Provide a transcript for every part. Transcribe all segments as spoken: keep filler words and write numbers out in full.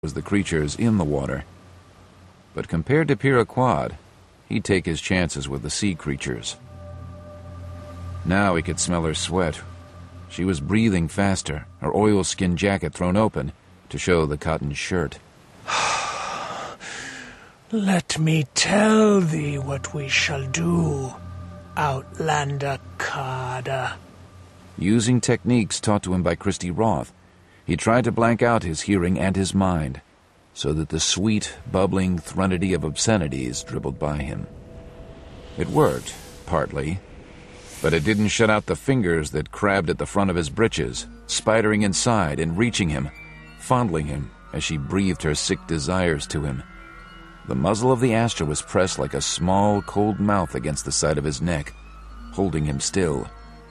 was the creatures in the water. But compared to Pira Quad, he'd take his chances with the sea creatures. Now he could smell her sweat. She was breathing faster, her oilskin jacket thrown open to show the cotton shirt. Let me tell thee what we shall do, Outlander Carter. Using techniques taught to him by Christy Roth, he tried to blank out his hearing and his mind, so that the sweet, bubbling threnody of obscenities dribbled by him. It worked, partly, but it didn't shut out the fingers that crabbed at the front of his breeches, spidering inside and reaching him, fondling him as she breathed her sick desires to him. The muzzle of the Astra was pressed like a small, cold mouth against the side of his neck, holding him still.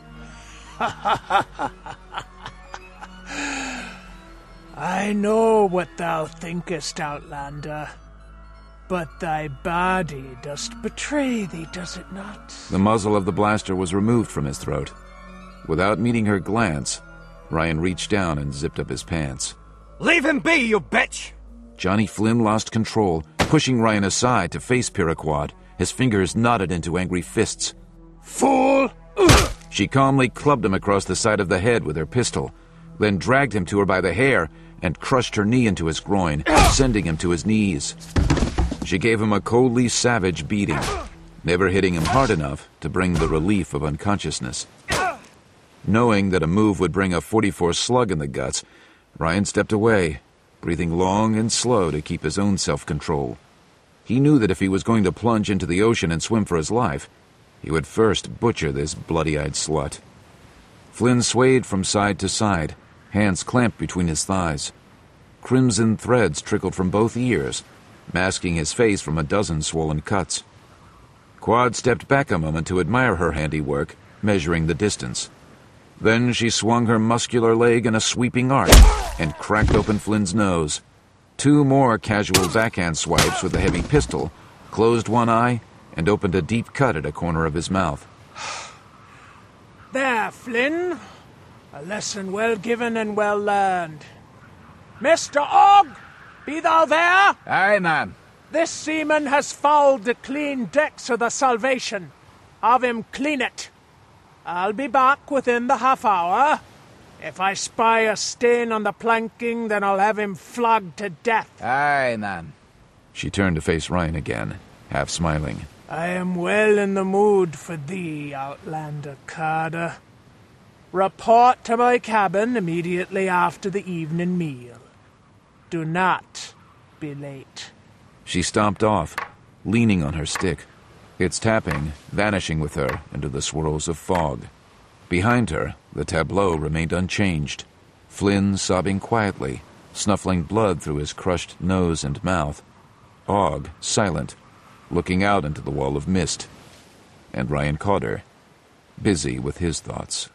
I know what thou thinkest, Outlander, but thy body dost betray thee, does it not? The muzzle of the blaster was removed from his throat. Without meeting her glance, Ryan reached down and zipped up his pants. Leave him be, you bitch! Johnny Flynn lost control, pushing Ryan aside to face Pira Quad, his fingers knotted into angry fists. Fool! She calmly clubbed him across the side of the head with her pistol, then dragged him to her by the hair and crushed her knee into his groin, sending him to his knees. She gave him a coldly savage beating, never hitting him hard enough to bring the relief of unconsciousness. Knowing that a move would bring a forty-four slug in the guts, Ryan stepped away, breathing long and slow to keep his own self-control. He knew that if he was going to plunge into the ocean and swim for his life, he would first butcher this bloody-eyed slut. Flynn swayed from side to side, hands clamped between his thighs. Crimson threads trickled from both ears, masking his face from a dozen swollen cuts. Quad stepped back a moment to admire her handiwork, measuring the distance. Then she swung her muscular leg in a sweeping arc and cracked open Flynn's nose. Two more casual backhand swipes with the heavy pistol closed one eye and opened a deep cut at a corner of his mouth. There, Flynn. A lesson well given and well learned. Mister Og, be thou there? Aye, ma'am. This seaman has fouled the clean decks of the Salvation. Have him clean it. I'll be back within the half hour. If I spy a stain on the planking, then I'll have him flogged to death. Aye, ma'am. She turned to face Ryan again, half smiling. I am well in the mood for thee, Outlander Carter. Report to my cabin immediately after the evening meal. Do not be late. She stomped off, leaning on her stick, its tapping vanishing with her into the swirls of fog. Behind her, the tableau remained unchanged. Flynn sobbing quietly, snuffling blood through his crushed nose and mouth. Og silent, looking out into the wall of mist. And Ryan Carter, busy with his thoughts.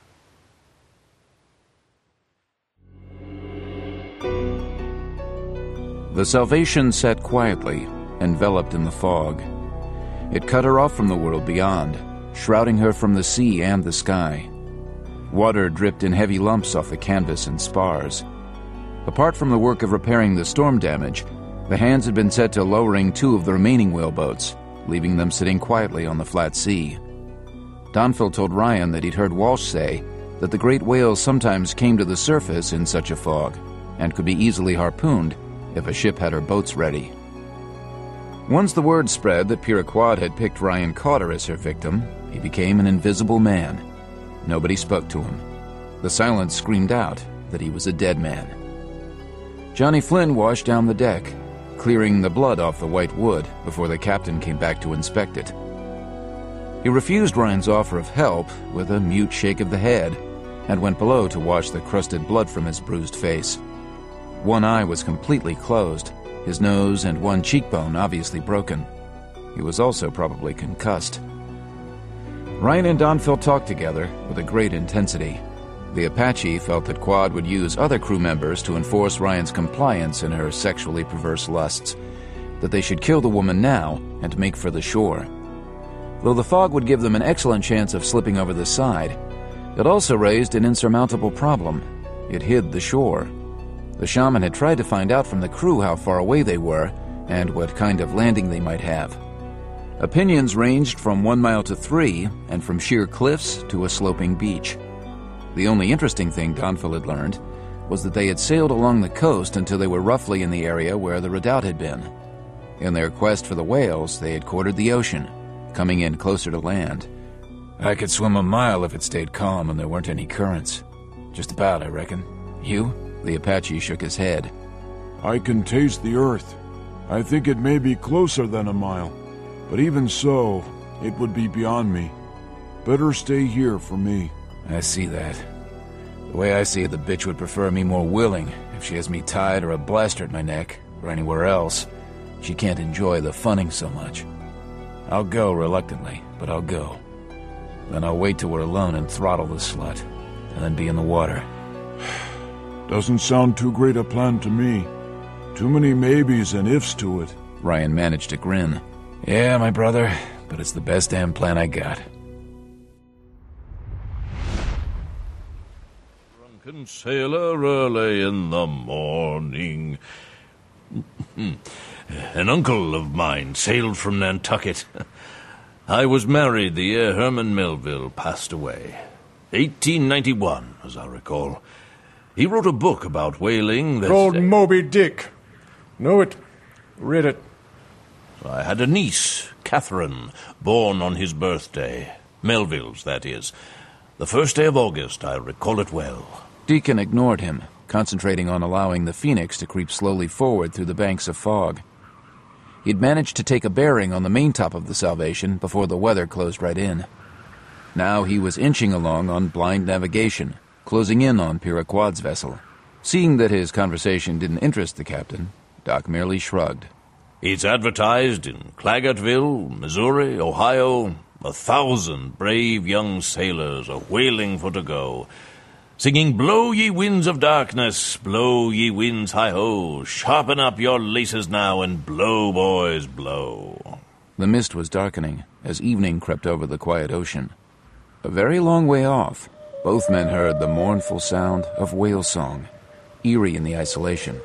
The Salvation sat quietly, enveloped in the fog. It cut her off from the world beyond, shrouding her from the sea and the sky. Water dripped in heavy lumps off the canvas and spars. Apart from the work of repairing the storm damage, the hands had been set to lowering two of the remaining whaleboats, leaving them sitting quietly on the flat sea. Donfield told Ryan that he'd heard Walsh say that the great whales sometimes came to the surface in such a fog, and could be easily harpooned if a ship had her boats ready. Once the word spread that Pira Quad had picked Ryan Carter as her victim, he became an invisible man. Nobody spoke to him. The silence screamed out that he was a dead man. Johnny Flynn washed down the deck, clearing the blood off the white wood before the captain came back to inspect it. He refused Ryan's offer of help with a mute shake of the head and went below to wash the crusted blood from his bruised face. One eye was completely closed, his nose and one cheekbone obviously broken. He was also probably concussed. Ryan and Donfield talked together with a great intensity. The Apache felt that Quad would use other crew members to enforce Ryan's compliance in her sexually perverse lusts, that they should kill the woman now and make for the shore. Though the fog would give them an excellent chance of slipping over the side, it also raised an insurmountable problem. It hid the shore. The shaman had tried to find out from the crew how far away they were and what kind of landing they might have. Opinions ranged from one mile to three, and from sheer cliffs to a sloping beach. The only interesting thing Donfil had learned was that they had sailed along the coast until they were roughly in the area where the redoubt had been. In their quest for the whales, they had quartered the ocean, coming in closer to land. I could swim a mile if it stayed calm and there weren't any currents. Just about, I reckon. You? The Apache shook his head. I can taste the earth. I think it may be closer than a mile, but even so, it would be beyond me. Better stay here for me. I see that. The way I see it, the bitch would prefer me more willing if she has me tied or a blaster at my neck, or anywhere else. She can't enjoy the funning so much. I'll go reluctantly, but I'll go. Then I'll wait till we're alone and throttle the slut, and then be in the water. Doesn't sound too great a plan to me. Too many maybes and ifs to it. Ryan managed to grin. Yeah, my brother, but it's the best damn plan I got. Drunken sailor early in the morning. An uncle of mine sailed from Nantucket. I was married the year Herman Melville passed away. eighteen ninety-one, as I recall. He wrote a book about whaling that... Called Moby Dick. Know it. Read it. I had a niece, Catherine, born on his birthday. Melville's, that is. The first day of August, I recall it well. Deacon ignored him, concentrating on allowing the Phoenix to creep slowly forward through the banks of fog. He'd managed to take a bearing on the maintop of the Salvation before the weather closed right in. Now he was inching along on blind navigation, closing in on Piraquad's vessel. Seeing that his conversation didn't interest the captain, Doc merely shrugged. It's advertised in Claggartville, Missouri, Ohio. A thousand brave young sailors are whaling for to go, singing, "Blow ye winds of darkness, blow ye winds hi-ho, sharpen up your laces now and blow, boys, blow." The mist was darkening as evening crept over the quiet ocean. A very long way off, both men heard the mournful sound of whale song, eerie in the isolation.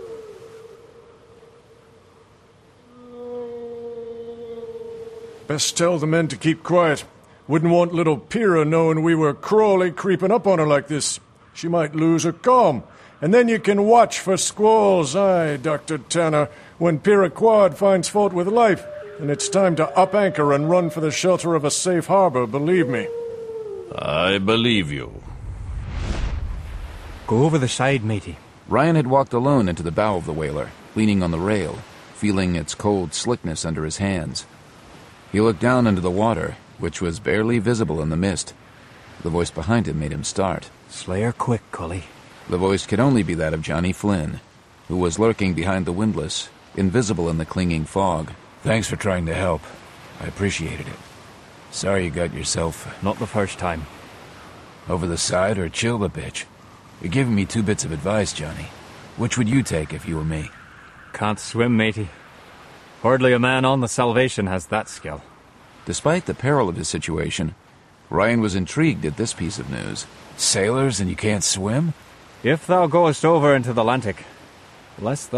Best tell the men to keep quiet. Wouldn't want little Pyrrha knowing we were Crawley creeping up on her like this. She might lose her calm. And then you can watch for squalls, aye, Doctor Tanner, when Piraquad finds fault with life. And it's time to up anchor and run for the shelter of a safe harbor, believe me. I believe you. Go over the side, matey. Ryan had walked alone into the bow of the whaler, leaning on the rail, feeling its cold slickness under his hands. He looked down into the water, which was barely visible in the mist. The voice behind him made him start. Slayer quick, Cully. The voice could only be that of Johnny Flynn, who was lurking behind the windlass, invisible in the clinging fog. Thanks for trying to help. I appreciated it. Sorry you got yourself... Not the first time. Over the side or chill the bitch? You're giving me two bits of advice, Johnny. Which would you take if you were me? Can't swim, matey. Hardly a man on the Salvation has that skill. Despite the peril of his situation, Ryan was intrigued at this piece of news. Sailors and you can't swim? If thou goest over into the Atlantic, lest thou